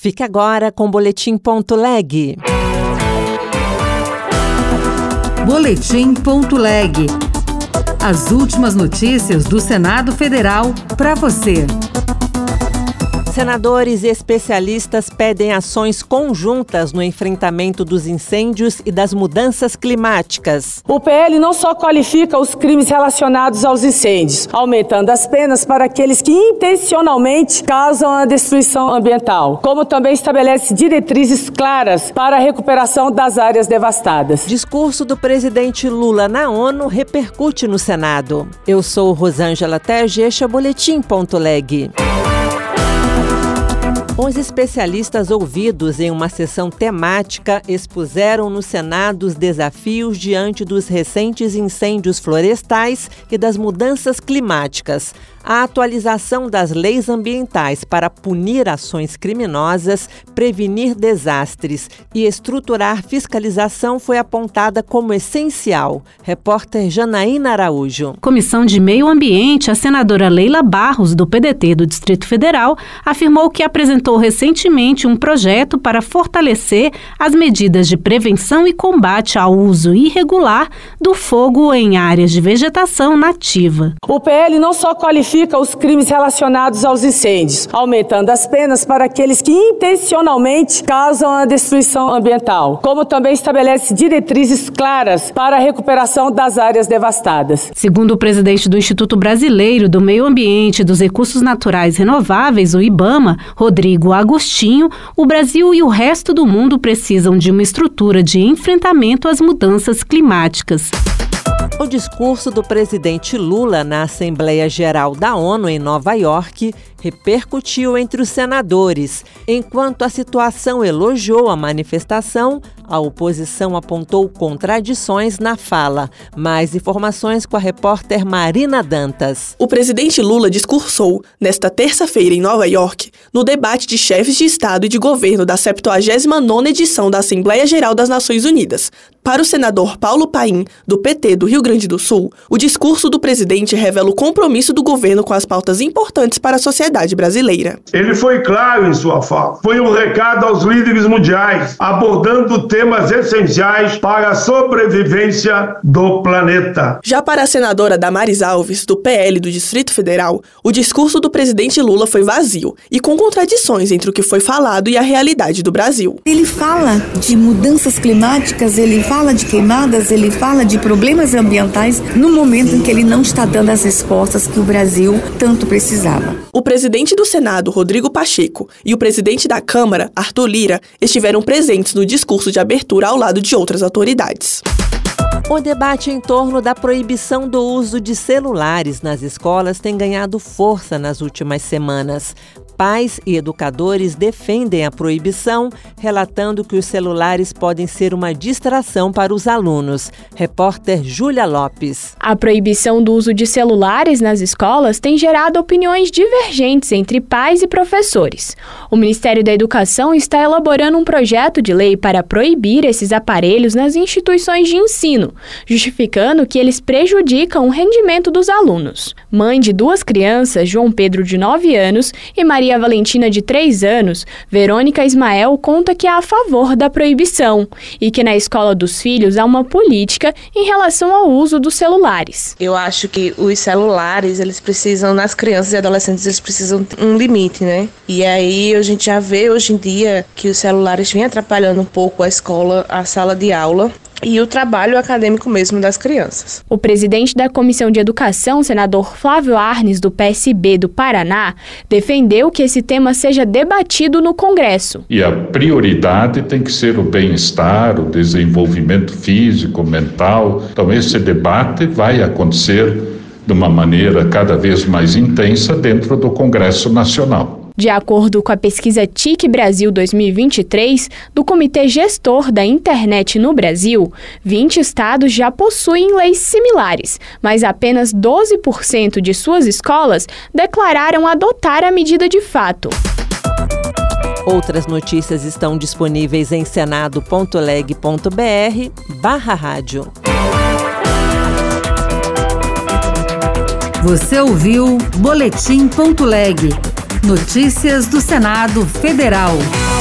Fique agora com o Boletim.leg. Boletim.leg. As últimas notícias do Senado Federal para você. Senadores e especialistas pedem ações conjuntas no enfrentamento dos incêndios e das mudanças climáticas. O PL não só qualifica os crimes relacionados aos incêndios, aumentando as penas para aqueles que intencionalmente causam a destruição ambiental, como também estabelece diretrizes claras para a recuperação das áreas devastadas. Discurso do presidente Lula na ONU repercute no Senado. Eu sou Rosângela Tege, este é o Boletim.leg. Os especialistas ouvidos em uma sessão temática expuseram no Senado os desafios diante dos recentes incêndios florestais e das mudanças climáticas. A atualização das leis ambientais para punir ações criminosas, prevenir desastres e estruturar fiscalização foi apontada como essencial. Repórter Janaína Araújo. Comissão de Meio Ambiente, a senadora Leila Barros, do PDT do Distrito Federal, afirmou que apresentou recentemente um projeto para fortalecer as medidas de prevenção e combate ao uso irregular do fogo em áreas de vegetação nativa. O PL não só qualifica os crimes relacionados aos incêndios, aumentando as penas para aqueles que intencionalmente causam a destruição ambiental, como também estabelece diretrizes claras para a recuperação das áreas devastadas. Segundo o presidente do Instituto Brasileiro do Meio Ambiente e dos Recursos Naturais Renováveis, o IBAMA, Rodrigo Agostinho, o Brasil e o resto do mundo precisam de uma estrutura de enfrentamento às mudanças climáticas. O discurso do presidente Lula na Assembleia Geral da ONU em Nova York repercutiu entre os senadores. Enquanto a situação elogiou a manifestação, a oposição apontou contradições na fala. Mais informações com a repórter Marina Dantas. O presidente Lula discursou nesta terça-feira em Nova York no debate de chefes de Estado e de governo da 79ª edição da Assembleia Geral das Nações Unidas. Para o senador Paulo Paim, do PT do Rio Grande do Sul, o discurso do presidente revela o compromisso do governo com as pautas importantes para a sociedade brasileira. Ele foi claro em sua fala. Foi um recado aos líderes mundiais, abordando temas essenciais para a sobrevivência do planeta. Já para a senadora Damares Alves, do PL do Distrito Federal, o discurso do presidente Lula foi vazio e com contradições entre o que foi falado e a realidade do Brasil. Ele fala de mudanças climáticas, ele fala de queimadas, ele fala de problemas ambientais no momento em que ele não está dando as respostas que o Brasil tanto precisava. O presidente do Senado, Rodrigo Pacheco, e o presidente da Câmara, Arthur Lira, estiveram presentes no discurso de abertura ao lado de outras autoridades. O debate em torno da proibição do uso de celulares nas escolas tem ganhado força nas últimas semanas. Pais e educadores defendem a proibição, relatando que os celulares podem ser uma distração para os alunos. Repórter Júlia Lopes. A proibição do uso de celulares nas escolas tem gerado opiniões divergentes entre pais e professores. O Ministério da Educação está elaborando um projeto de lei para proibir esses aparelhos nas instituições de ensino, justificando que eles prejudicam o rendimento dos alunos. Mãe de 2 crianças, João Pedro, de 9 anos, e Maria Valentina, de 3 anos, Verônica Ismael conta que é a favor da proibição e que na escola dos filhos há uma política em relação ao uso dos celulares. Eu acho que os celulares, eles precisam, nas crianças e adolescentes, eles precisam de um limite, né? E aí a gente já vê hoje em dia que os celulares vêm atrapalhando um pouco a escola, a sala de aula e o trabalho acadêmico mesmo das crianças. O presidente da Comissão de Educação, senador Flávio Arnes, do PSB do Paraná, defendeu que esse tema seja debatido no Congresso. E a prioridade tem que ser o bem-estar, o desenvolvimento físico, mental. Então esse debate vai acontecer de uma maneira cada vez mais intensa dentro do Congresso Nacional. De acordo com a pesquisa TIC Brasil 2023, do Comitê Gestor da Internet no Brasil, 20 estados já possuem leis similares, mas apenas 12% de suas escolas declararam adotar a medida de fato. Outras notícias estão disponíveis em senado.leg.br/rádio. Você ouviu Boletim.leg. Notícias do Senado Federal.